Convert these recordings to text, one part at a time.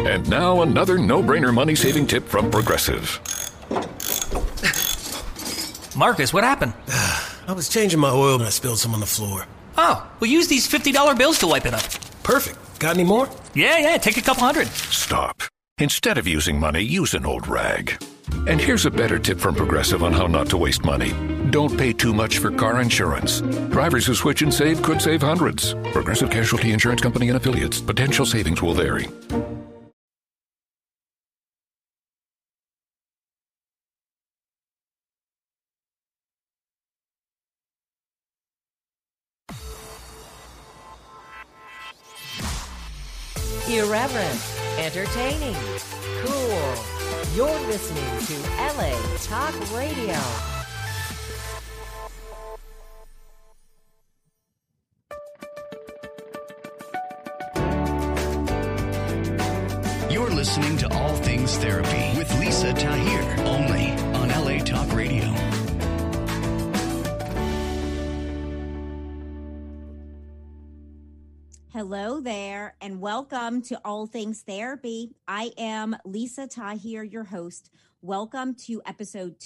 And now another no-brainer money-saving tip from Progressive. Marcus, what happened? I was changing my oil and I spilled some on the floor. Oh, we'll use these $50 bills to wipe it up. Perfect. Got any more? Yeah, take a couple hundred. Stop. Instead of using money, use an old rag. And here's a better tip from Progressive on how not to waste money. Don't pay too much for car insurance. Drivers who switch and save could save hundreds. Progressive Casualty Insurance Company and Affiliates. Potential savings will vary. Irreverent, entertaining, cool. You're listening to LA Talk Radio. You're listening to All Things Therapy with Lisa Tahir, only on LA Talk Radio. Hello there, and welcome to All Things Therapy. I am Lisa Tahir, your host. Welcome to episode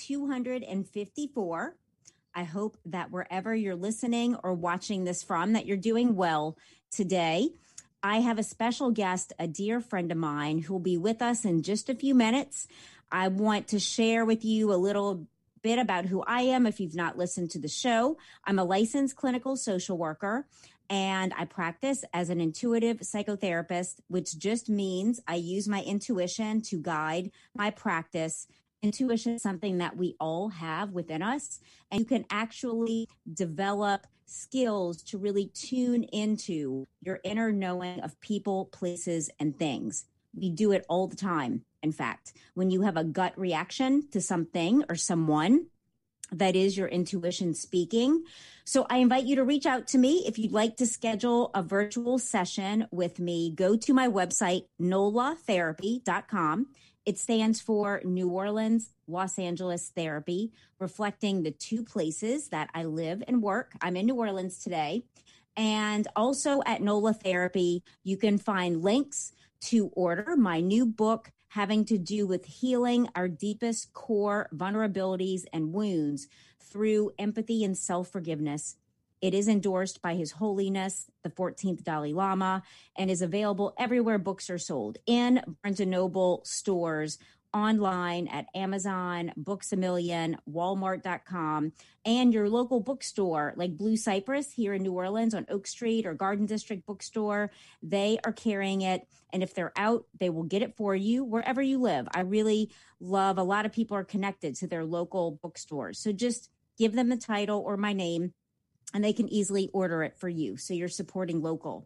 254. I hope that wherever you're listening or watching this from, that you're doing well today. I have a special guest, a dear friend of mine, who will be with us in just a few minutes. I want to share with you a little bit about who I am if you've not listened to the show. I'm a licensed clinical social worker, and I practice as an intuitive psychotherapist, which just means I use my intuition to guide my practice. Intuition is something that we all have within us, and you can actually develop skills to really tune into your inner knowing of people, places, and things. We do it all the time. In fact, when you have a gut reaction to something or someone, that is your intuition speaking. So I invite you to reach out to me if you'd like to schedule a virtual session with me. Go to my website, NOLA-therapy.com. It stands for New Orleans, Los Angeles Therapy, reflecting the two places that I live and work. I'm in New Orleans today. And also at NOLA Therapy, you can find links to order my new book having to do with healing our deepest core vulnerabilities and wounds through empathy and self-forgiveness. It is endorsed by His Holiness, the 14th Dalai Lama, and is available everywhere books are sold, in Barnes & Noble stores, online at Amazon, Books A Million, Walmart.com, and your local bookstore like Blue Cypress here in New Orleans on Oak Street or Garden District Bookstore. They are carrying it. And if they're out, they will get it for you wherever you live. I really love, a lot of people are connected to their local bookstores. So just give them the title or my name, and they can easily order it for you. So you're supporting local.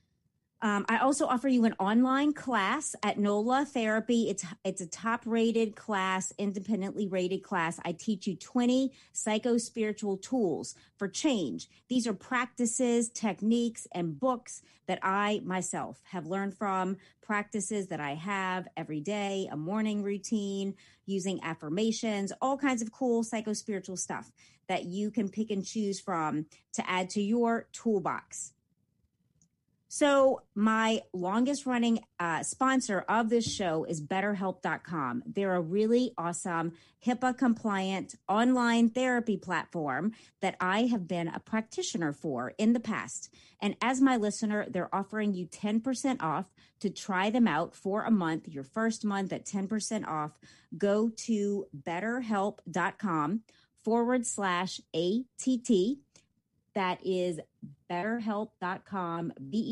I also offer you an online class at NOLA Therapy. It's a top-rated class, independently rated class. I teach you 20 psycho-spiritual tools for change. These are practices, techniques, and books that I myself have learned from, practices that I have every day, a morning routine, using affirmations, all kinds of cool psycho-spiritual stuff that you can pick and choose from to add to your toolbox. So my longest running sponsor of this show is BetterHelp.com. They're a really awesome HIPAA compliant online therapy platform that I have been a practitioner for in the past. And as my listener, they're offering you 10% off to try them out for a month, your first month at 10% off. Go to BetterHelp.com/ATT. That is BetterHelp.com,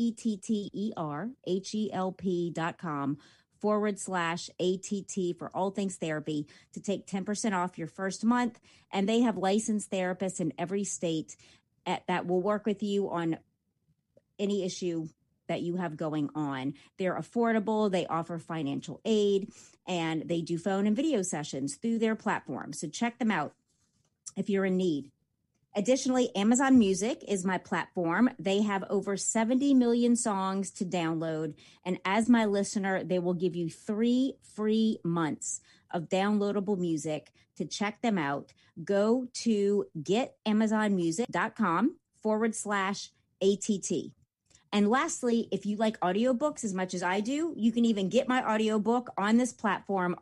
BetterHelp.com/ATT for all things therapy to take 10% off your first month. And they have licensed therapists in every state that will work with you on any issue that you have going on. They're affordable. They offer financial aid, and they do phone and video sessions through their platform. So check them out if you're in need. Additionally, Amazon Music is my platform. They have over 70 million songs to download. And as my listener, they will give you 3 free months of downloadable music. To check them out, go to getamazonmusic.com/ATT. And lastly, if you like audiobooks as much as I do, you can even get my audiobook on this platform,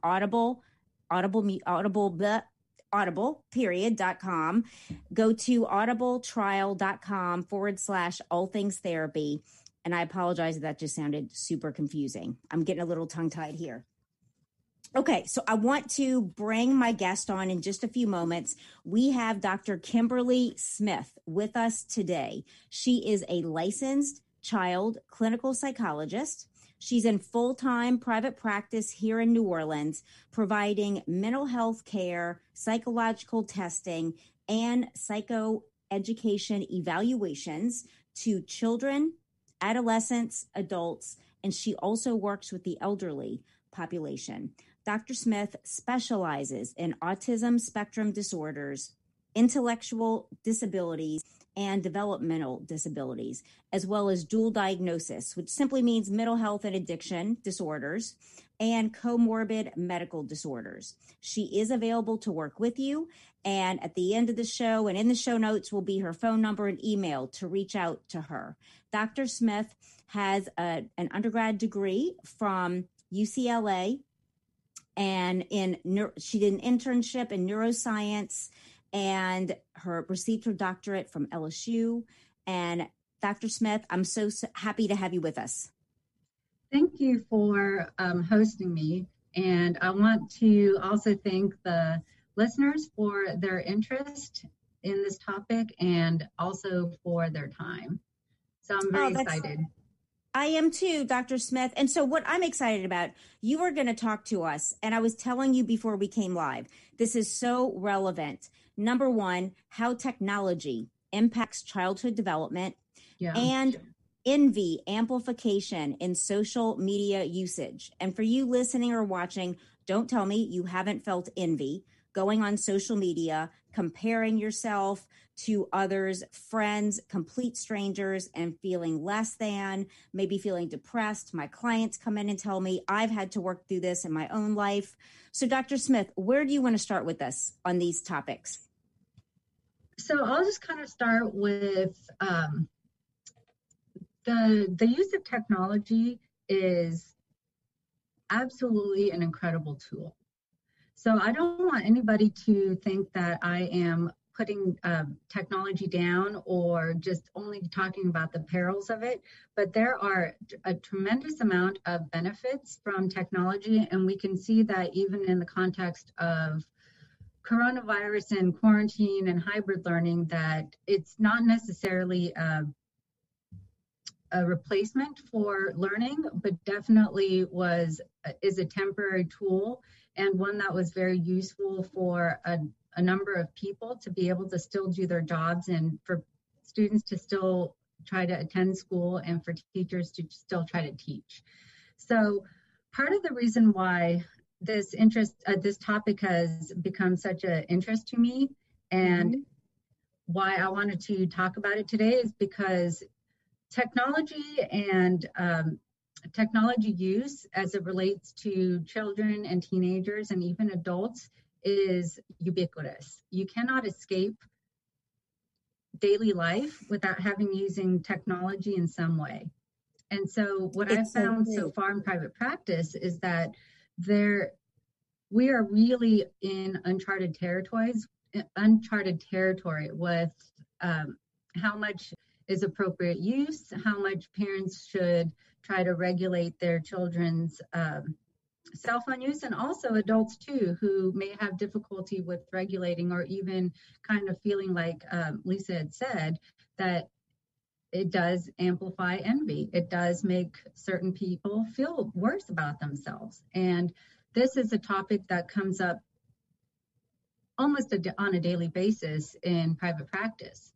audible.com. Go to audibletrial.com/allthingstherapy. And I apologize if that just sounded super confusing. I'm getting a little tongue-tied here. Okay, so I want to bring my guest on in just a few moments. We have Dr. Kimberly Smith with us today. She is a licensed child clinical psychologist. She's in full-time private practice here in New Orleans, providing mental health care, psychological testing, and psychoeducation evaluations to children, adolescents, adults, and she also works with the elderly population. Dr. Smith specializes in autism spectrum disorders, intellectual disabilities, and developmental disabilities, as well as dual diagnosis, which simply means mental health and addiction disorders and comorbid medical disorders. She is available to work with you. And at the end of the show and in the show notes will be her phone number and email to reach out to her. Dr. Smith has an undergrad degree from UCLA, and she did an internship in neuroscience and received her doctorate from LSU. And Dr. Smith, I'm so happy to have you with us. Thank you for hosting me. And I want to also thank the listeners for their interest in this topic and also for their time. So I'm very excited. I am too, Dr. Smith. And so what I'm excited about, you are going to talk to us. And I was telling you before we came live, this is so relevant. Number one, how technology impacts childhood development and envy amplification in social media usage. And for you listening or watching, don't tell me you haven't felt envy going on social media, comparing yourself to others, friends, complete strangers, and feeling less than, maybe feeling depressed. My clients come in and tell me I've had to work through this in my own life. So Dr. Smith, where do you want to start with us on these topics? So I'll just kind of start with the use of technology is absolutely an incredible tool. So I don't want anybody to think that I am putting technology down or just only talking about the perils of it, but there are a tremendous amount of benefits from technology, and we can see that even in the context of coronavirus and quarantine and hybrid learning, that it's not necessarily a replacement for learning, but definitely is a temporary tool and one that was very useful for a number of people to be able to still do their jobs and for students to still try to attend school and for teachers to still try to teach. So part of the reason why this topic has become such an interest to me and why I wanted to talk about it today is because technology and technology use as it relates to children and teenagers and even adults is ubiquitous. You cannot escape daily life without using technology in some way. And so what I've found so far in private practice is that we are really in uncharted territory with how much is appropriate use, how much parents should try to regulate their children's cell phone use, and also adults too, who may have difficulty with regulating or even kind of feeling like Lisa had said, that it does amplify envy. It does make certain people feel worse about themselves. And this is a topic that comes up almost on a daily basis in private practice.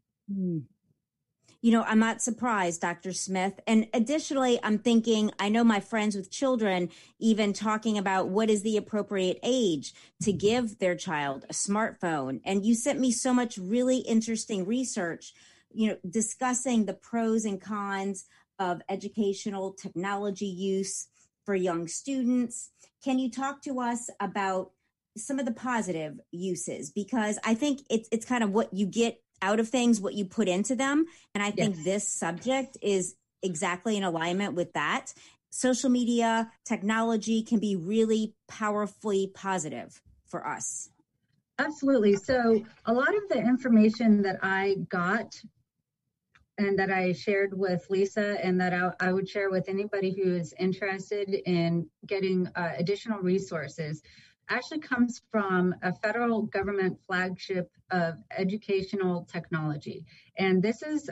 You know, I'm not surprised, Dr. Smith. And additionally, I'm thinking, I know my friends with children even talking about what is the appropriate age to give their child a smartphone. And you sent me so much really interesting research, discussing the pros and cons of educational technology use for young students. Can you talk to us about some of the positive uses? Because I think it's kind of what you get out of things, what you put into them. And I think this subject is exactly in alignment with that. Social media technology can be really powerfully positive for us. Absolutely. So a lot of the information that I got and that I shared with Lisa and that I would share with anybody who is interested in getting additional resources actually comes from a federal government flagship of educational technology. And this is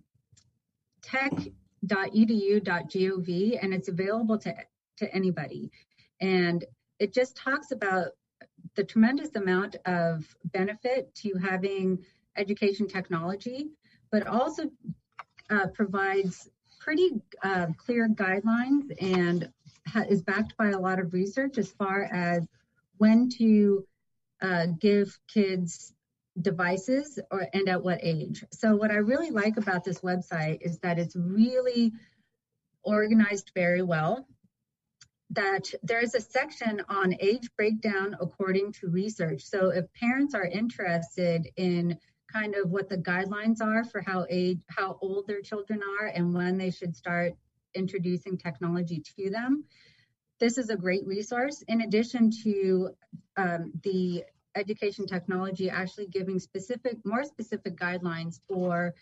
tech.edu.gov, and it's available to anybody. And it just talks about the tremendous amount of benefit to having education technology, but also provides pretty clear guidelines and is backed by a lot of research as far as when to give kids devices and at what age. So what I really like about this website is that it's really organized very well, that there's a section on age breakdown according to research. So if parents are interested in kind of what the guidelines are for how old their children are and when they should start introducing technology to them, this is a great resource. In addition to the education technology actually giving more specific guidelines for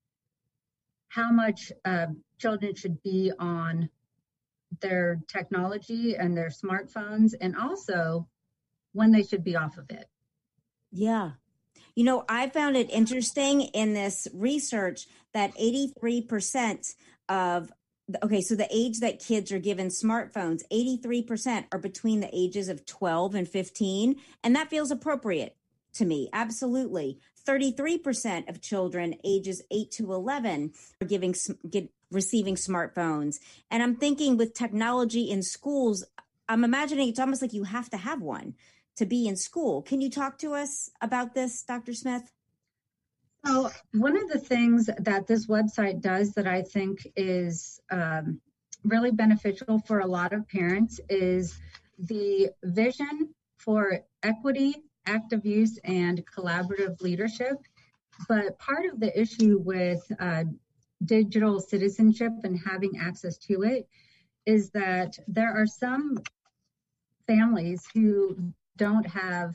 how much children should be on their technology and their smartphones, and also when they should be off of it. Yeah. You know, I found it interesting in this research that 83% of, so the age that kids are given smartphones, 83% are between the ages of 12 and 15. And that feels appropriate to me. Absolutely. 33% of children ages 8 to 11 are receiving smartphones. And I'm thinking with technology in schools, I'm imagining it's almost like you have to have one to be in school. Can you talk to us about this, Dr. Smith? So one of the things that this website does that I think is really beneficial for a lot of parents is the vision for equity, active use, and collaborative leadership. But part of the issue with digital citizenship and having access to it is that there are some families who don't have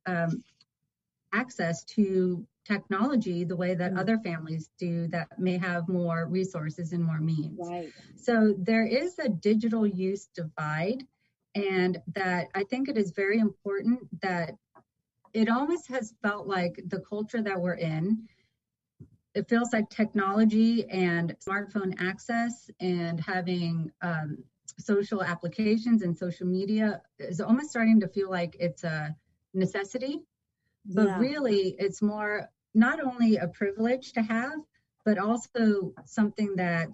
access to technology the way that other families do that may have more resources and more means. Right. So there is a digital use divide, and that I think it is very important that it almost has felt like the culture that we're in, it feels like technology and smartphone access and having social applications and social media is almost starting to feel like it's a necessity, but really it's more not only a privilege to have, but also something that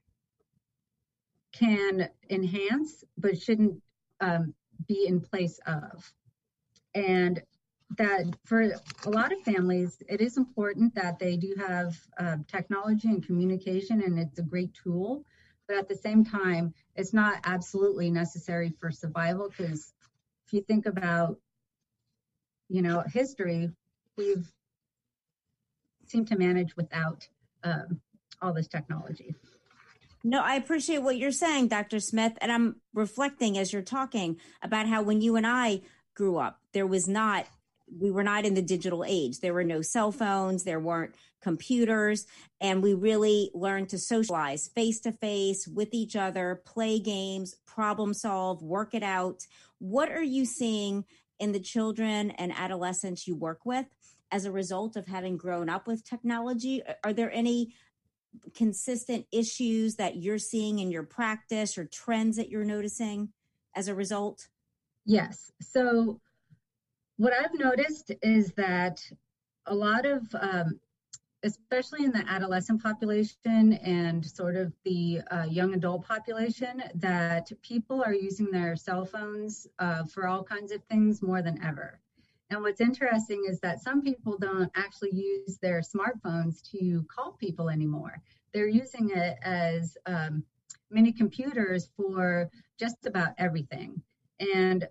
can enhance, but shouldn't be in place of. And that for a lot of families, it is important that they do have technology and communication, and it's a great tool. But at the same time, it's not absolutely necessary for survival, because if you think about, history, we've seemed to manage without all this technology. No, I appreciate what you're saying, Dr. Smith. And I'm reflecting as you're talking about how when you and I grew up, we were not in the digital age. There were no cell phones, there weren't computers, and we really learned to socialize face-to-face with each other, play games, problem solve, work it out. What are you seeing in the children and adolescents you work with as a result of having grown up with technology? Are there any consistent issues that you're seeing in your practice or trends that you're noticing as a result? Yes. So what I've noticed is that a lot of, especially in the adolescent population and sort of the young adult population, that people are using their cell phones for all kinds of things more than ever. And what's interesting is that some people don't actually use their smartphones to call people anymore. They're using it as mini computers for just about everything. And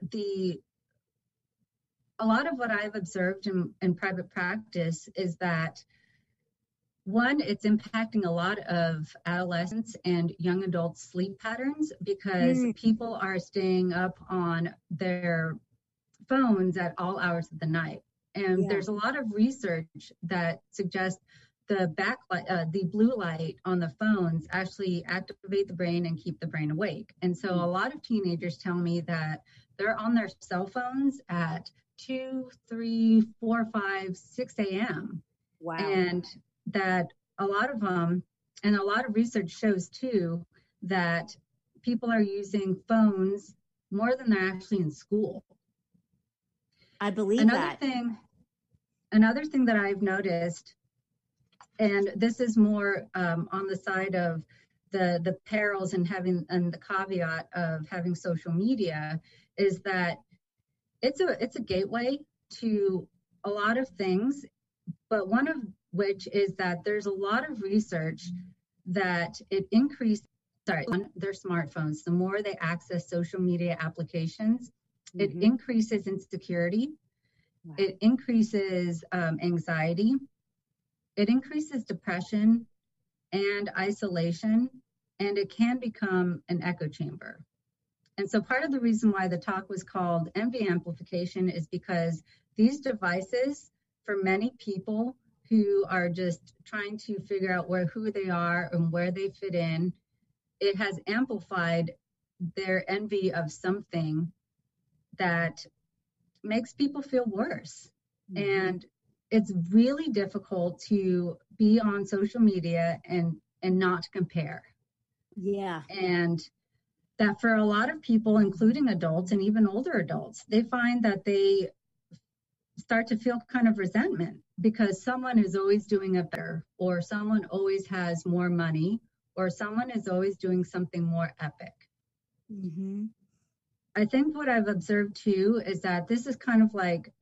a lot of what I've observed in private practice is that One, it's impacting a lot of adolescents and young adults' sleep patterns because people are staying up on their phones at all hours of the night. And there's a lot of research that suggests the backlight, the blue light on the phones actually activate the brain and keep the brain awake. And so a lot of teenagers tell me that they're on their cell phones at 2, 3, 4, 5, 6 a.m. Wow. And that a lot of them, and a lot of research shows too, that people are using phones more than they're actually in school. I believe Another thing that I've noticed, and this is more on the side of the perils and the caveat of having social media, is that it's a gateway to a lot of things, but one of which is that there's a lot of research that it increases on their smartphones. The more they access social media applications, it increases insecurity, it increases anxiety, it increases depression and isolation, and it can become an echo chamber. And so part of the reason why the talk was called Envy Amplification is because these devices, for many people who are just trying to figure out who they are and where they fit in, it has amplified their envy of something that makes people feel worse. And it's really difficult to be on social media and not compare. Yeah. And that for a lot of people, including adults and even older adults, they find that they start to feel kind of resentment because someone is always doing it better, or someone always has more money, or someone is always doing something more epic. I think what I've observed too is that this is kind of like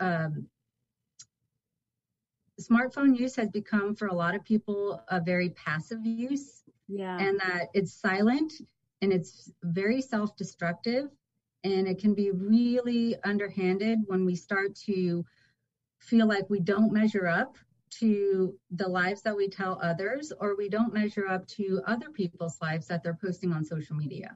smartphone use has become for a lot of people a very passive use, and that it's silent and it's very self-destructive, and it can be really underhanded when we start to feel like we don't measure up to the lives that we tell others, or we don't measure up to other people's lives that they're posting on social media.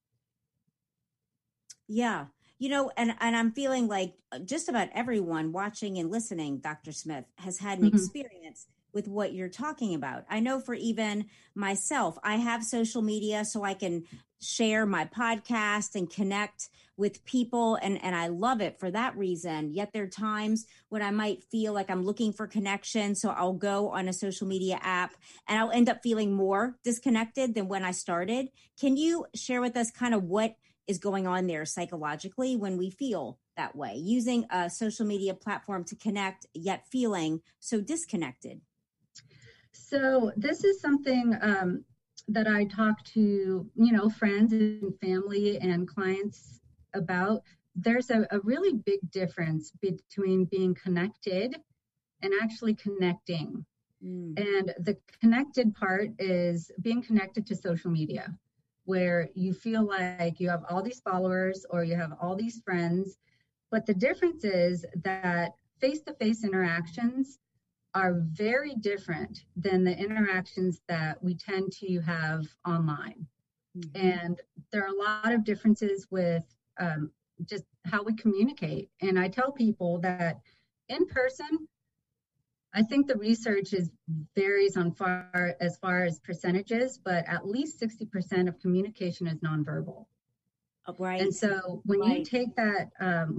Yeah. You know, and I'm feeling like just about everyone watching and listening, Dr. Smith, has had an experience with what you're talking about. I know for even myself, I have social media so I can share my podcast and connect with people. And I love it for that reason. Yet there are times when I might feel like I'm looking for connection. So I'll go on a social media app and I'll end up feeling more disconnected than when I started. Can you share with us kind of what is going on there psychologically when we feel that way, using a social media platform to connect, yet feeling so disconnected? So this is something that I talk to, friends and family and clients about. There's a really big difference between being connected and actually connecting. And the connected part is being connected to social media, where you feel like you have all these followers or you have all these friends. But the difference is that face-to-face interactions are very different than the interactions that we tend to have online. And there are a lot of differences with just how we communicate. And I tell people that in person, I think the research varies as far as percentages, but at least 60% of communication is nonverbal. Right. And so when you take that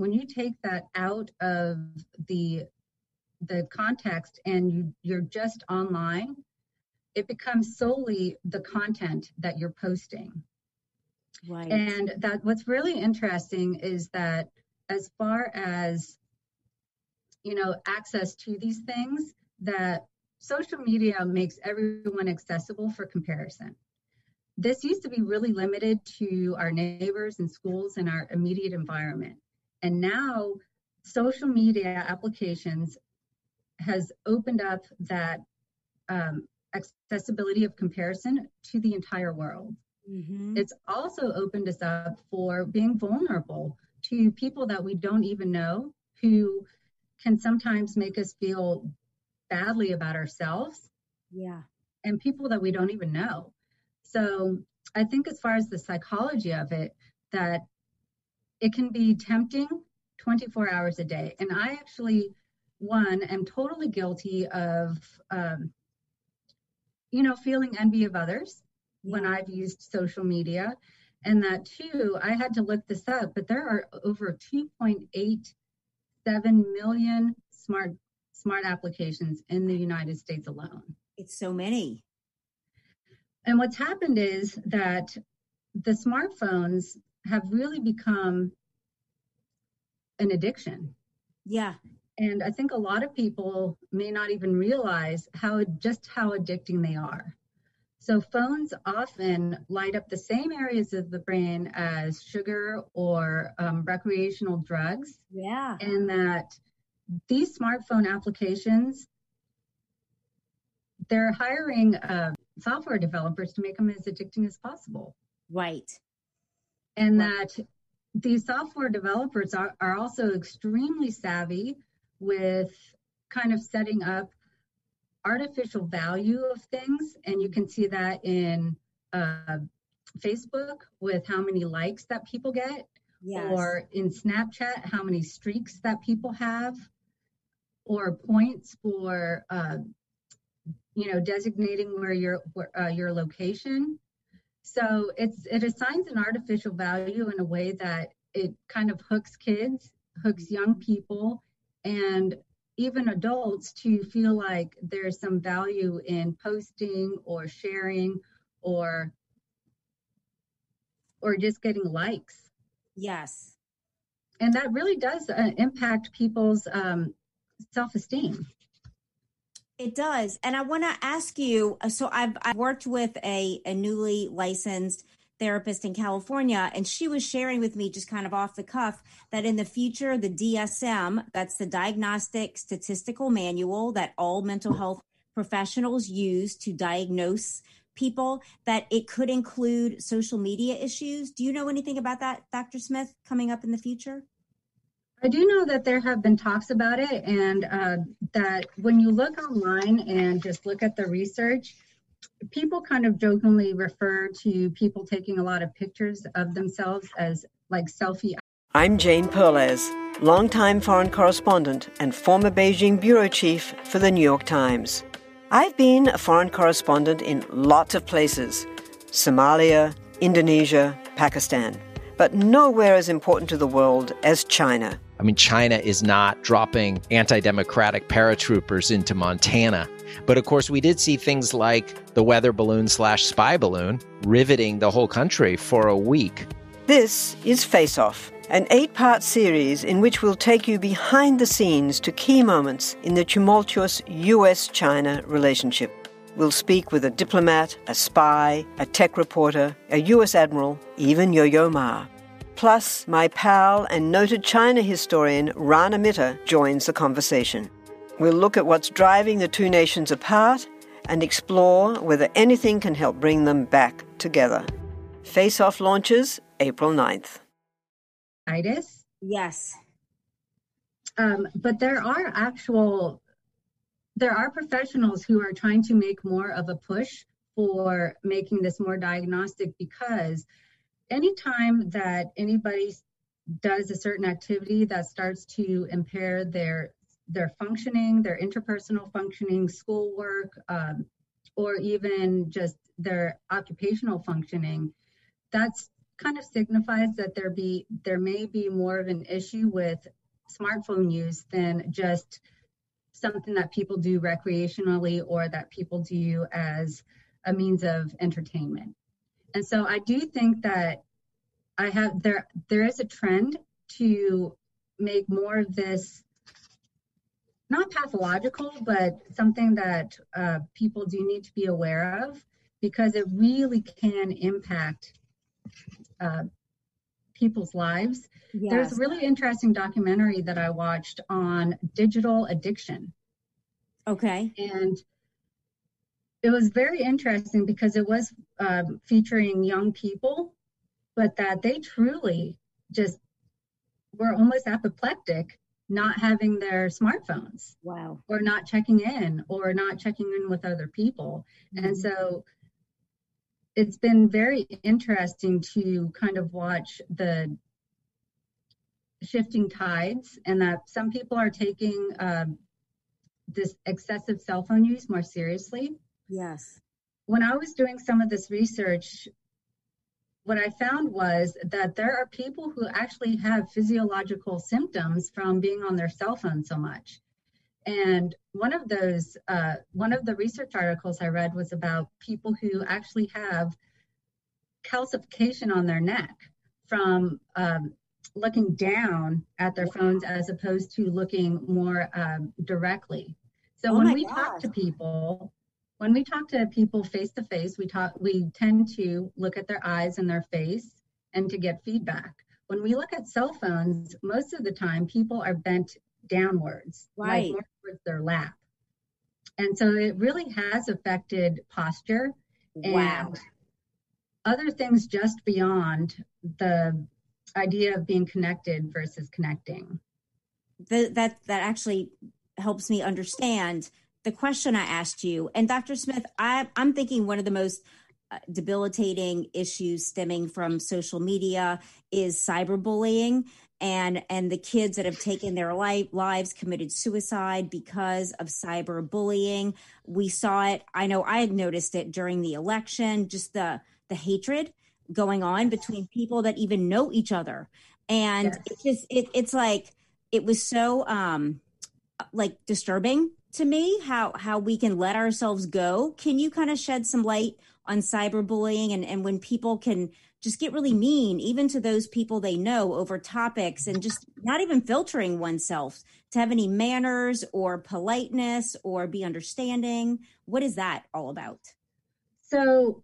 out of the context and you're just online, it becomes solely the content that you're posting. Right. And that what's really interesting is that as far as access to these things, that social media makes everyone accessible for comparison. This used to be really limited to our neighbors and schools and our immediate environment. And now social media applications has opened up that accessibility of comparison to the entire world. It's also opened us up for being vulnerable to people that we don't even know, who can sometimes make us feel badly about ourselves Yeah. and people that we don't even know. So I think as far as the psychology of it, that it can be tempting 24 hours a day. And I actually, one, am totally guilty of, feeling envy of others when I've used social media. And that too, I had to look this up, but there are over 2.87 million smart applications in the United States alone. It's so many. And what's happened is that the smartphones have really become an addiction. Yeah. And I think a lot of people may not even realize how addicting they are. So phones often light up the same areas of the brain as sugar or recreational drugs. Yeah. And that these smartphone applications, they're hiring software developers to make them as addicting as possible. Right. And that these software developers are also extremely savvy with kind of setting up artificial value of things. And you can see that in Facebook with how many likes that people get, or in Snapchat, how many streaks that people have, or points for, designating where your location. So it assigns an artificial value in a way that it kind of hooks kids, hooks young people, and even adults to feel like there's some value in posting or sharing or just getting likes. Yes. And that really does impact people's self-esteem. It does. And I want to ask you, so I've worked with a newly licensed therapist in California, and she was sharing with me just kind of off the cuff that in the future, the DSM, that's the Diagnostic Statistical Manual that all mental health professionals use to diagnose people, that it could include social media issues. Do you know anything about that, Dr. Smith, coming up in the future? I do know that there have been talks about it, and that when you look online and just look at the research, people kind of jokingly refer to people taking a lot of pictures of themselves as like selfie. I'm Jane Perlez, longtime foreign correspondent and former Beijing bureau chief for the New York Times. I've been a foreign correspondent in lots of places: Somalia, Indonesia, Pakistan, but nowhere as important to the world as China. I mean, China is not dropping anti-democratic paratroopers into Montana. But of course, we did see things like the weather balloon/spy balloon riveting the whole country for a week. This is Face Off, an 8-part series in which we'll take you behind the scenes to key moments in the tumultuous U.S.-China relationship. We'll speak with a diplomat, a spy, a tech reporter, a U.S. admiral, even Yo-Yo Ma. Plus, my pal and noted China historian Rana Mitter joins the conversation. We'll look at what's driving the two nations apart and explore whether anything can help bring them back together. Face Off launches April 9th. Yes. But there are professionals who are trying to make more of a push for making this more diagnostic, because anytime that anybody does a certain activity that starts to impair their functioning, their interpersonal functioning, schoolwork, or even just their occupational functioning, that's kind of signifies that there may be more of an issue with smartphone use than just something that people do recreationally or that people do as a means of entertainment. And so I do think that there is a trend to make more of this not pathological, but something that people do need to be aware of, because it really can impact people's lives. Yes. There's a really interesting documentary that I watched on digital addiction. Okay. And it was very interesting because it was featuring young people, but that they truly just were almost apoplectic not having their smartphones. Wow. Or not checking in with other people. Mm-hmm. And so it's been very interesting to kind of watch the shifting tides, and that some people are taking this excessive cell phone use more seriously. Yes. When I was doing some of this research, what I found was that there are people who actually have physiological symptoms from being on their cell phone so much. And one of the research articles I read was about people who actually have calcification on their neck from looking down at their phones as opposed to looking more directly. So when we talk to people face to face, we tend to look at their eyes and their face and to get feedback. When we look at cell phones, most of the time people are bent downwards, right, like more towards their lap. And so it really has affected posture and other things just beyond the idea of being connected versus connecting. That actually helps me understand the question I asked you. And Dr. Smith, I'm thinking one of the most debilitating issues stemming from social media is cyberbullying, and the kids that have taken their lives, committed suicide because of cyberbullying. We saw it. I know I had noticed it during the election, just the hatred going on between people that even know each other. And it's like, it was so like disturbing to me how we can let ourselves go. Can you kind of shed some light on cyberbullying and when people can just get really mean, even to those people they know, over topics, and just not even filtering oneself to have any manners or politeness or be understanding? What is that all about? So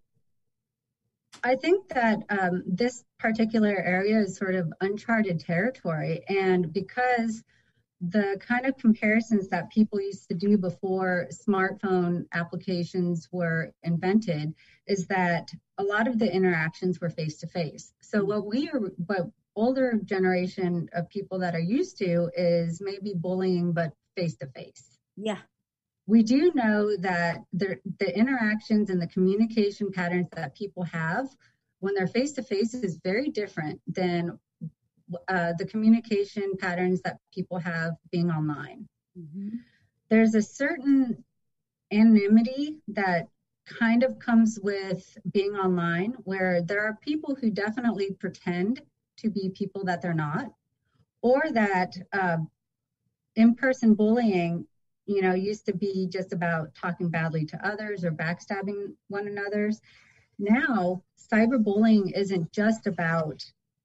I think that this particular area is sort of uncharted territory. And because the kind of comparisons that people used to do before smartphone applications were invented is that a lot of the interactions were face-to-face. So what older generation of people that are used to is maybe bullying, but face-to-face. Yeah. We do know that the interactions and the communication patterns that people have when they're face-to-face is very different than the communication patterns that people have being online. Mm-hmm. There's a certain anonymity that kind of comes with being online, where there are people who definitely pretend to be people that they're not, or that in-person bullying, used to be just about talking badly to others or backstabbing one another's. Now, cyberbullying isn't just about,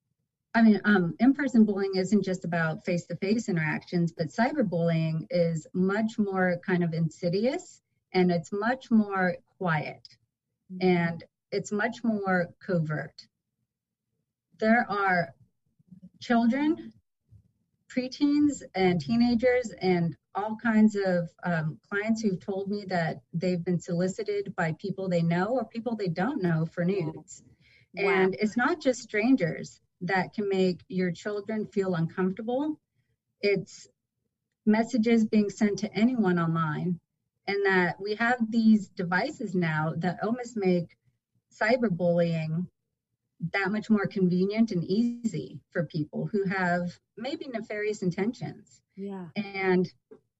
in-person bullying isn't just about face-to-face interactions, but cyberbullying is much more kind of insidious, and it's much more quiet, and it's much more covert. There are children, preteens, and teenagers, and all kinds of clients who've told me that they've been solicited by people they know or people they don't know for nudes. Wow. And it's not just strangers that can make your children feel uncomfortable. It's messages being sent to anyone online, and that we have these devices now that almost make cyberbullying that much more convenient and easy for people who have maybe nefarious intentions. Yeah. And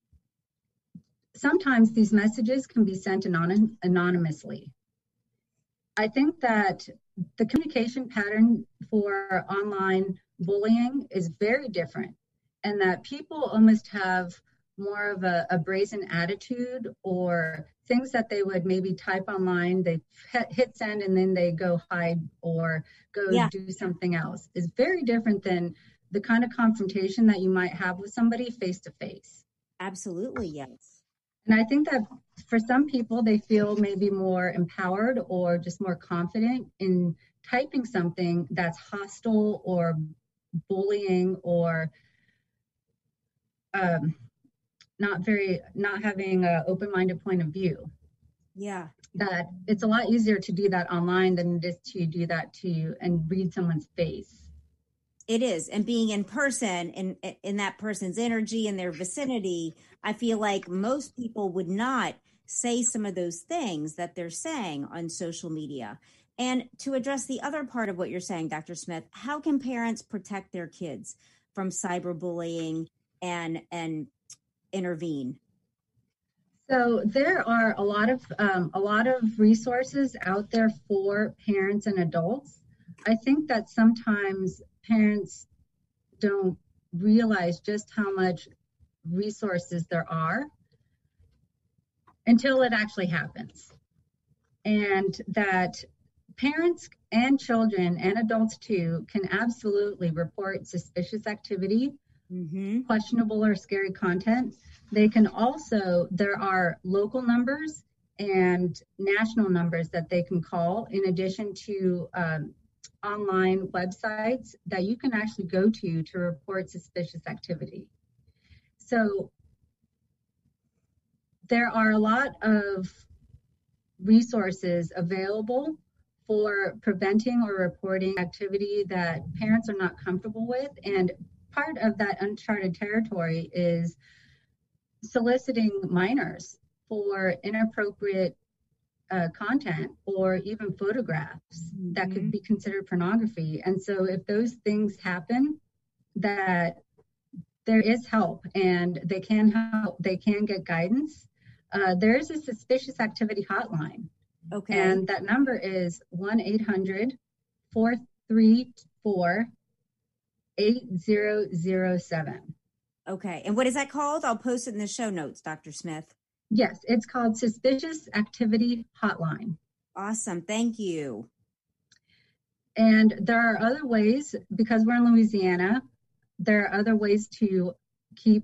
sometimes these messages can be sent anonymously. I think that the communication pattern for online bullying is very different, and that people almost have more of a brazen attitude, or things that they would maybe type online, they hit send and then they go hide or go do something else, is very different than the kind of confrontation that you might have with somebody face to face. Absolutely, yes. And I think that for some people, they feel maybe more empowered or just more confident in typing something that's hostile or bullying or not having an open-minded point of view. Yeah. That it's a lot easier to do that online than it is to do that and read someone's face. It is. And being in person, in that person's energy and their vicinity, I feel like most people would not say some of those things that they're saying on social media. And to address the other part of what you're saying, Dr. Smith, how can parents protect their kids from cyberbullying and intervene? So there are a lot of resources out there for parents and adults. I think that sometimes parents don't realize just how much resources there are until it actually happens. And that parents and children and adults too can absolutely report suspicious activity, questionable or scary content. They can also, there are local numbers and national numbers that they can call, in addition to online websites that you can actually go to report suspicious activity. So there are a lot of resources available for preventing or reporting activity that parents are not comfortable with. And part of that uncharted territory is soliciting minors for inappropriate content or even photographs that could be considered pornography. And so if those things happen, that there is help and they can help, they can get guidance. There's a suspicious activity hotline. Okay. And that number is 1-800-434-8007. Okay. And what is that called? I'll post it in the show notes, Dr. Smith. Yes, it's called Suspicious Activity Hotline. Awesome. Thank you. And there are other ways, because we're in Louisiana, there are other ways to keeping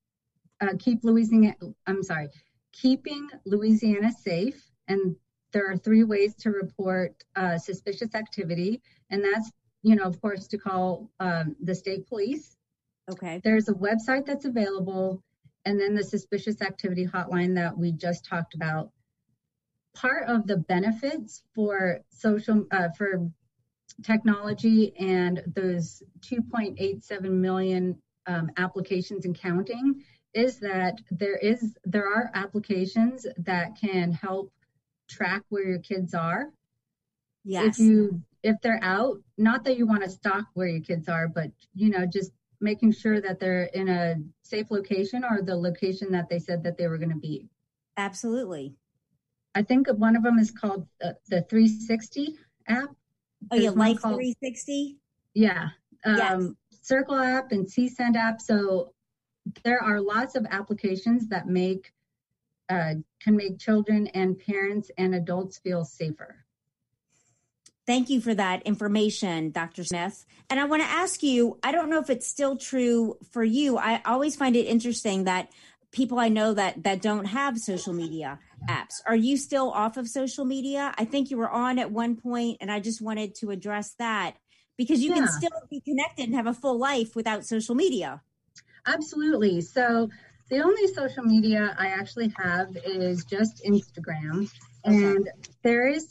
Louisiana safe. And there are 3 ways to report suspicious activity. And that's, of course, to call the state police. Okay. There's a website that's available, and then the suspicious activity hotline that we just talked about. Part of the benefits for for technology and those 2.87 million applications and counting is that there are applications that can help track where your kids are. Yes. If they're out, not that you want to stalk where your kids are, but just making sure that they're in a safe location or the location that they said that they were going to be. Absolutely. I think one of them is called the 360 app. Oh, yeah, Life 360? Yeah. Yes. Circle app and CSend app. So there are lots of applications that can make children and parents and adults feel safer. Thank you for that information, Dr. Smith. And I want to ask you, I don't know if it's still true for you. I always find it interesting that people I know that don't have social media apps. Are you still off of social media? I think you were on at one point, and I just wanted to address that because you can still be connected and have a full life without social media. Absolutely. So the only social media I actually have is just Instagram. Okay. And there is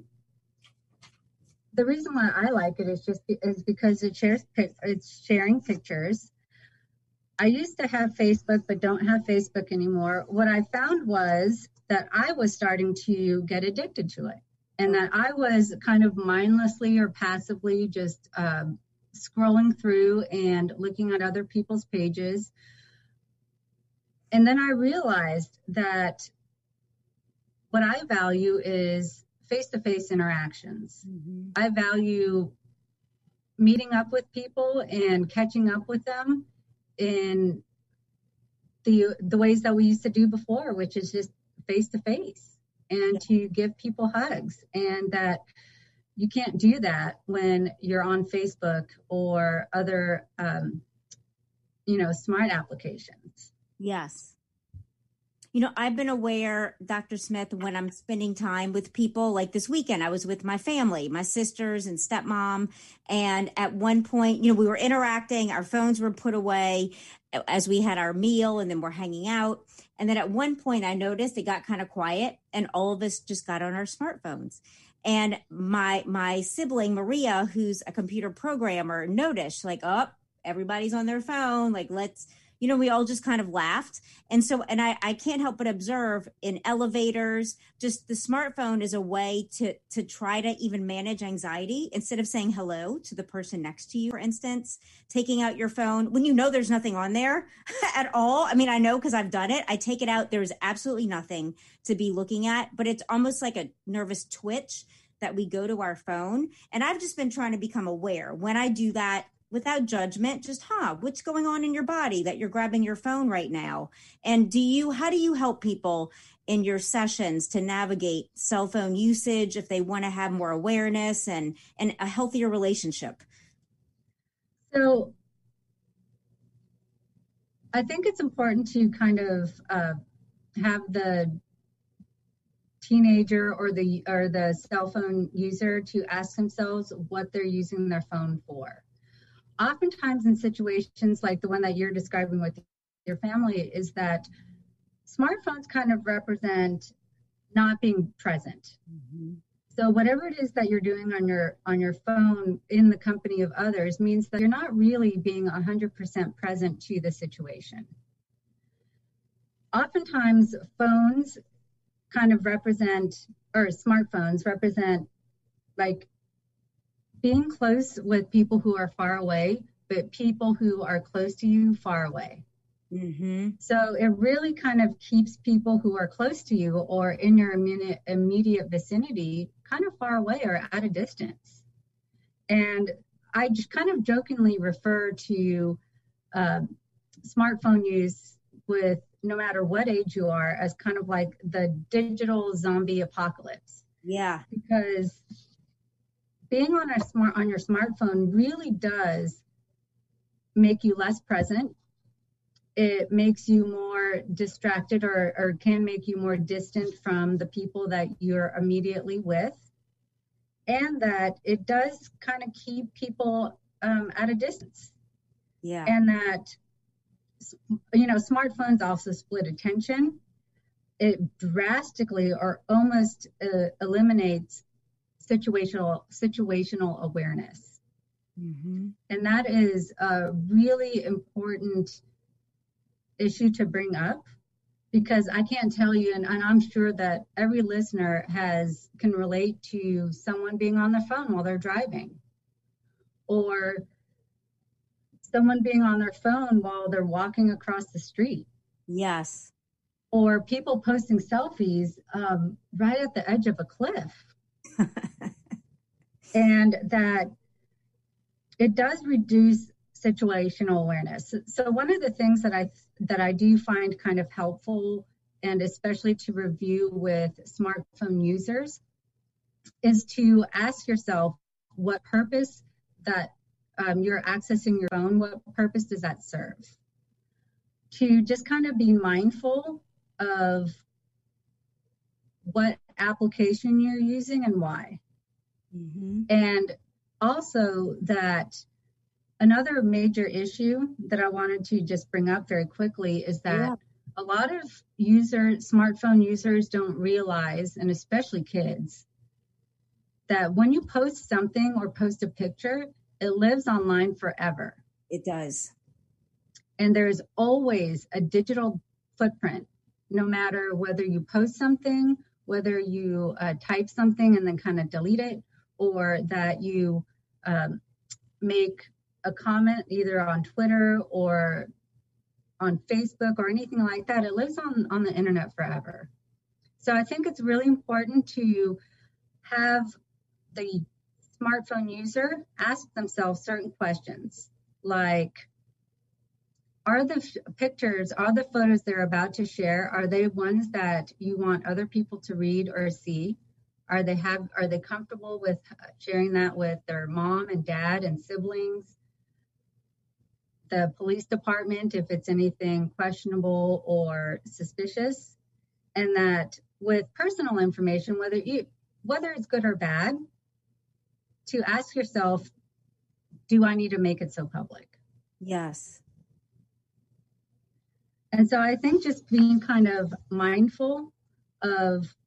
the reason why I like it is because it's sharing pictures. I used to have Facebook, but don't have Facebook anymore. What I found was that I was starting to get addicted to it, and that I was kind of mindlessly or passively just scrolling through and looking at other people's pages. And then I realized that what I value is face-to-face interactions. Mm-hmm. I value meeting up with people and catching up with them in the ways that we used to do before, which is just face-to-face and to give people hugs. And that you can't do that when you're on Facebook or other, smart applications. Yes. I've been aware, Dr. Smith, when I'm spending time with people, like this weekend, I was with my family, my sisters and stepmom. And at one point, we were interacting, our phones were put away as we had our meal and then we're hanging out. And then at one point I noticed it got kind of quiet and all of us just got on our smartphones. And my sibling, Maria, who's a computer programmer, noticed like, oh, everybody's on their phone. Like, let's, we all just kind of laughed. And so, and I can't help but observe in elevators, just the smartphone is a way to try to even manage anxiety instead of saying hello to the person next to you, for instance, taking out your phone when there's nothing on there at all. I mean, I know because I've done it. I take it out. There's absolutely nothing to be looking at, but it's almost like a nervous twitch that we go to our phone. And I've just been trying to become aware when I do that, without judgment, just, what's going on in your body that you're grabbing your phone right now? And how do you help people in your sessions to navigate cell phone usage if they want to have more awareness and a healthier relationship? So I think it's important to kind of have the teenager or the cell phone user to ask themselves what they're using their phone for. Oftentimes in situations like the one that you're describing with your family is that smartphones kind of represent not being present. Mm-hmm. So whatever it is that you're doing on your phone in the company of others means that you're not really being 100% present to the situation. Oftentimes phones kind of represent, or smartphones represent, like being close with people who are far away, but people who are close to you far away. Mm-hmm. So it really kind of keeps people who are close to you or in your immediate vicinity kind of far away or at a distance. And I just kind of jokingly refer to smartphone use with no matter what age you are as kind of like the digital zombie apocalypse. Yeah. Because being on your smartphone really does make you less present. It makes you more distracted or can make you more distant from the people that you're immediately with. And that it does kind of keep people at a distance. Yeah. And that, smartphones also split attention. It drastically or almost eliminates situational awareness. Mm-hmm. And that is a really important issue to bring up, because I can't tell you, and I'm sure that every listener can relate to someone being on their phone while they're driving, or someone being on their phone while they're walking across the street. Yes. Or people posting selfies right at the edge of a cliff. And that it does reduce situational awareness. So one of the things that I do find kind of helpful, and especially to review with smartphone users, is to ask yourself what purpose that you're accessing your phone, what purpose does that serve? To just kind of be mindful of what application you're using and why. Mm-hmm. And also that another major issue that I wanted to just bring up very quickly is that a lot of smartphone users don't realize, and especially kids, that when you post something or post a picture, it lives online forever. It does. And there's always a digital footprint, no matter whether you post something, whether you type something and then kind of delete it, or that you make a comment either on Twitter or on Facebook or anything like that. It lives on the internet forever. So I think it's really important to have the smartphone user ask themselves certain questions, like, are the pictures, are the photos they're about to share, are they ones that you want other people to read or see? Are they comfortable with sharing that with their mom and dad and siblings? The police department, if it's anything questionable or suspicious? And that with personal information, whether it's good or bad, to ask yourself, do I need to make it so public? Yes. And so I think just being kind of mindful of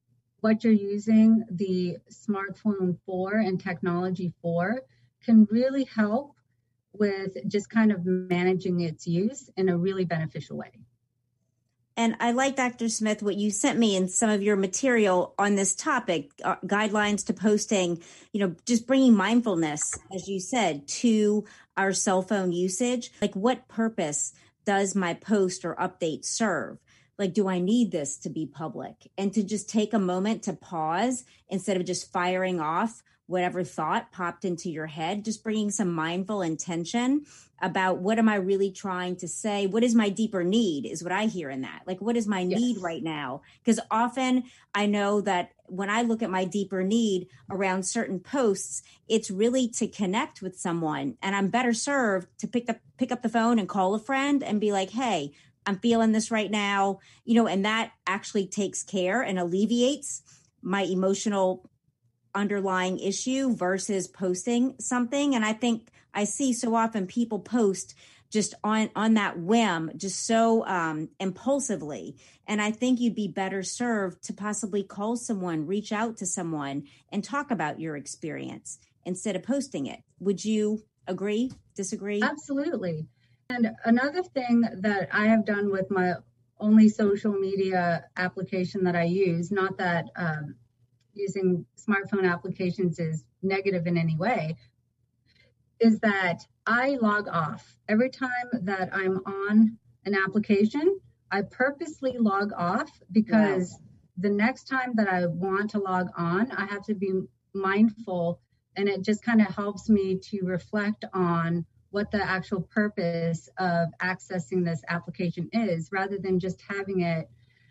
what you're using the smartphone for and technology for can really help with just kind of managing its use in a really beneficial way. And I like, Dr. Smith, what you sent me in some of your material on this topic, guidelines to posting, just bringing mindfulness, as you said, to our cell phone usage. Like, what purpose does my post or update serve? Like, do I need this to be public? And to just take a moment to pause instead of just firing off whatever thought popped into your head, just bringing some mindful intention about what am I really trying to say? What is my deeper need is what I hear in that. Like, what is my need right now? Because often I know that when I look at my deeper need around certain posts, it's really to connect with someone. And I'm better served to pick up the phone and call a friend and be like, hey, I'm feeling this right now, and that actually takes care and alleviates my emotional underlying issue versus posting something. And I think I see so often people post just on that whim, just so impulsively. And I think you'd be better served to possibly call someone, reach out to someone and talk about your experience instead of posting it. Would you agree, disagree? Absolutely. And another thing that I have done with my only social media application that I use, not that using smartphone applications is negative in any way, is that I log off. Every time that I'm on an application, I purposely log off because the next time that I want to log on, I have to be mindful, and it just kind of helps me to reflect on what the actual purpose of accessing this application is, rather than just having it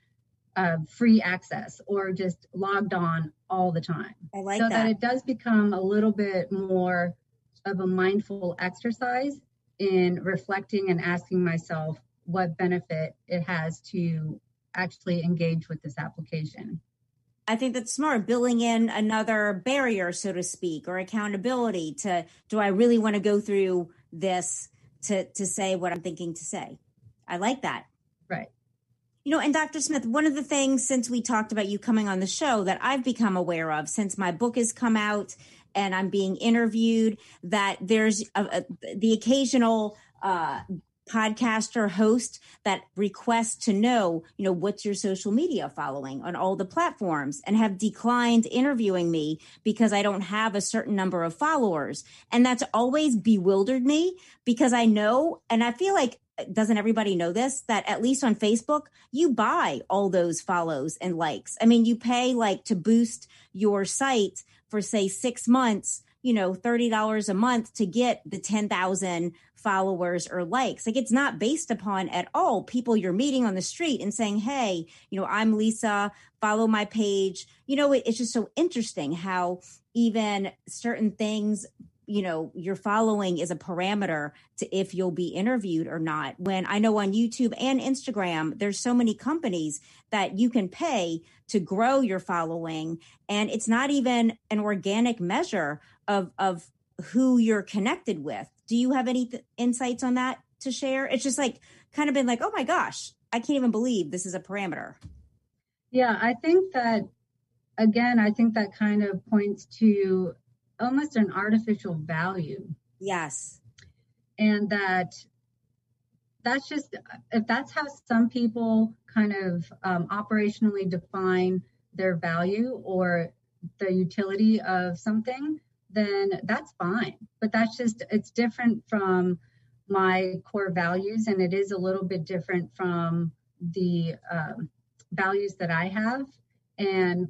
free access or just logged on all the time. I like so that it does become a little bit more of a mindful exercise in reflecting and asking myself what benefit it has to actually engage with this application. I think that's smart, building in another barrier, so to speak, or accountability to, do I really want to go through this to say what I'm thinking to say? I like that. Right. And Dr. Smith, one of the things since we talked about you coming on the show that I've become aware of since my book has come out and I'm being interviewed, that there's the occasional podcaster host that requests to know, what's your social media following on all the platforms, and have declined interviewing me because I don't have a certain number of followers. And that's always bewildered me, because I know, and I feel like, doesn't everybody know this, that at least on Facebook, you buy all those follows and likes. I mean, you pay to boost your site for, say, 6 months, $30 a month to get the 10,000 followers or likes. It's not based upon at all people you're meeting on the street and saying, hey, I'm Lisa, follow my page. It's just so interesting how even certain things, your following is a parameter to if you'll be interviewed or not. When I know on YouTube and Instagram, there's so many companies that you can pay to grow your following. And it's not even an organic measure of who you're connected with. Do you have any insights on that to share? It's just kind of been oh my gosh, I can't even believe this is a parameter. Yeah, I think that, again, that kind of points to almost an artificial value. Yes. And that's just, if that's how some people kind of operationally define their value or the utility of something, then that's fine. But it's different from my core values, and it is a little bit different from the values that I have. And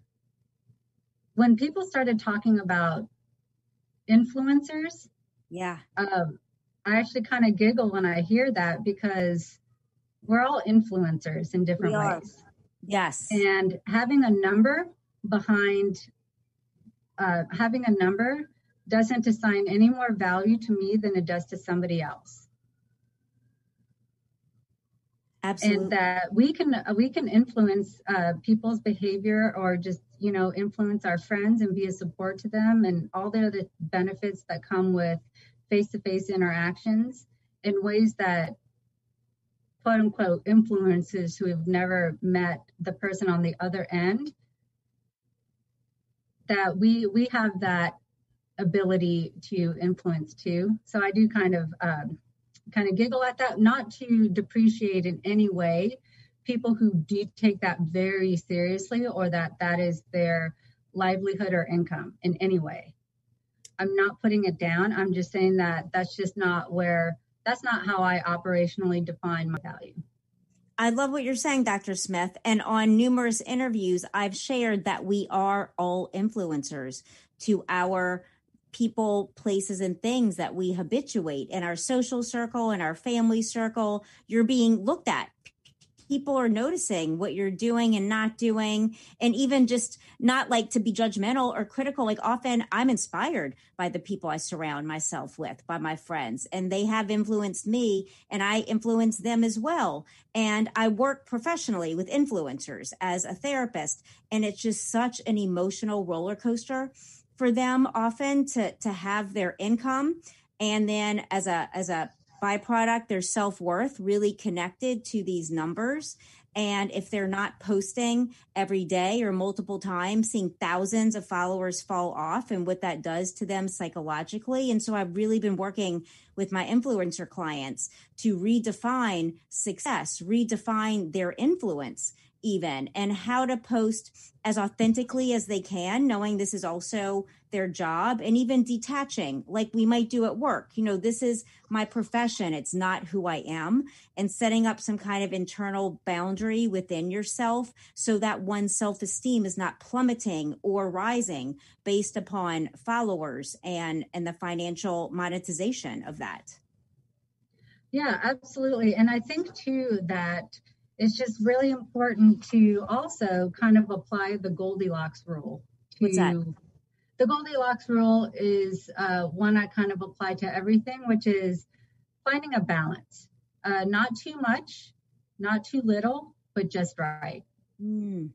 when people started talking about influencers, I actually kind of giggle when I hear that, because we're all influencers in different ways. Yes. And having a number behind doesn't assign any more value to me than it does to somebody else. Absolutely. And that we can influence people's behavior, or just influence our friends and be a support to them, and all the other benefits that come with face-to-face interactions in ways that quote unquote influencers who have never met the person on the other end that we have that ability to influence too. So I do kind of giggle at that, not to depreciate in any way people who do take that very seriously, or that is their livelihood or income in any way. I'm not putting it down. I'm just saying that that's not how I operationally define my value. I love what you're saying, Dr. Smith. And on numerous interviews, I've shared that we are all influencers to our people, places, and things that we habituate in our social circle, in our family circle. You're being looked at. People are noticing what you're doing and not doing, and even just not like to be judgmental or critical. Like often I'm inspired by the people I surround myself with, by my friends, and they have influenced me and I influence them as well. And I work professionally with influencers as a therapist, and it's just such an emotional roller coaster for them often to have their income, and then as a byproduct, their self-worth really connected to these numbers. And if they're not posting every day or multiple times, seeing thousands of followers fall off and what that does to them psychologically. And so I've really been working with my influencer clients to redefine success, redefine their influence even, and how to post as authentically as they can, knowing this is also their job, and even detaching like we might do at work. You know, this is my profession. It's not who I am, and setting up some kind of internal boundary within yourself so that one's self-esteem is not plummeting or rising based upon followers and the financial monetization of that. Yeah, absolutely. And I think too that it's just really important to also kind of apply the Goldilocks rule. What's that? The Goldilocks rule is one I kind of apply to everything, which is finding a balance. Not too much, not too little, but just right. And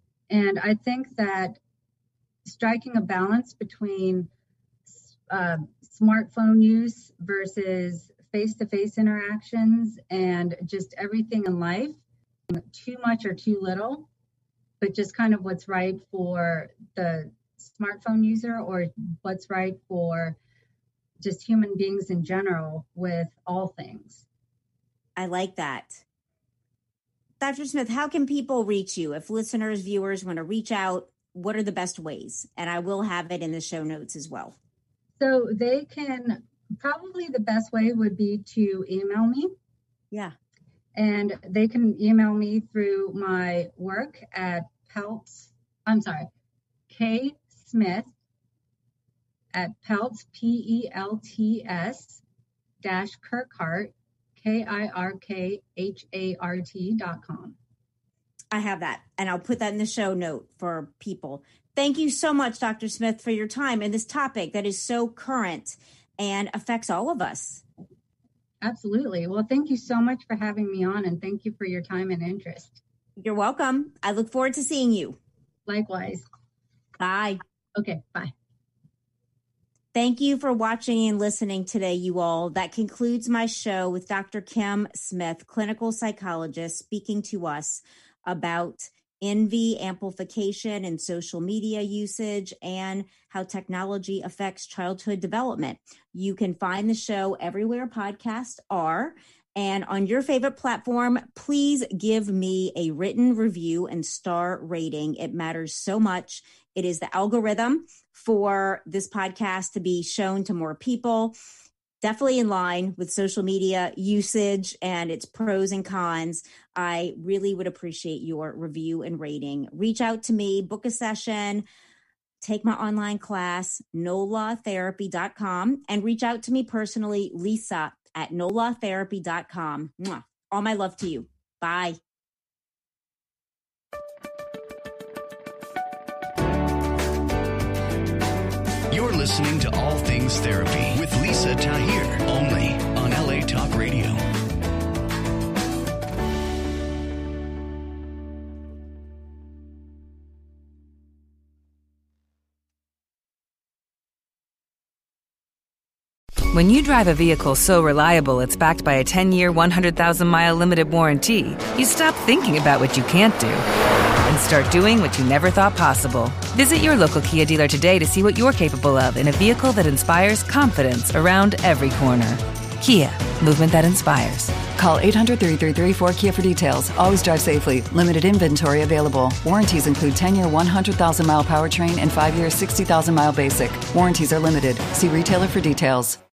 I think that striking a balance between smartphone use versus face-to-face interactions and just everything in life, too much or too little, but just kind of what's right for the smartphone user or what's right for just human beings in general with all things. I like that. Dr. Smith, how can people reach you? If listeners, viewers want to reach out, what are the best ways? And I will have it in the show notes as well. So they can, probably the best way would be to email me. Yeah. And they can email me through my work at K Smith at Peltz, PELTS -Kirkhart, KIRKHART.com. I have that, and I'll put that in the show note for people. Thank you so much, Dr. Smith, for your time and this topic that is so current and affects all of us. Absolutely. Well, thank you so much for having me on, and thank you for your time and interest. You're welcome. I look forward to seeing you. Likewise. Bye. Okay, bye. Thank you for watching and listening today, you all. That concludes my show with Dr. Kim Smith, clinical psychologist, speaking to us about envy, amplification, and social media usage, and how technology affects childhood development. You can find the show everywhere podcasts are. And on your favorite platform, please give me a written review and star rating. It matters so much. It is the algorithm for this podcast to be shown to more people. Definitely in line with social media usage and its pros and cons. I really would appreciate your review and rating. Reach out to me, book a session, take my online class, NOLAtherapy.com, and reach out to me personally, Lisa at NOLAtherapy.com. Mwah. All my love to you. Bye. You're listening to All Things Therapy with Lisa Tahir, only on LA Talk Radio. When you drive a vehicle so reliable it's backed by a 10-year, 100,000-mile limited warranty, you stop thinking about what you can't do and start doing what you never thought possible. Visit your local Kia dealer today to see what you're capable of in a vehicle that inspires confidence around every corner. Kia, movement that inspires. Call 800-333-4KIA for details. Always drive safely. Limited inventory available. Warranties include 10-year 100,000-mile powertrain and 5-year 60,000-mile basic. Warranties are limited. See retailer for details.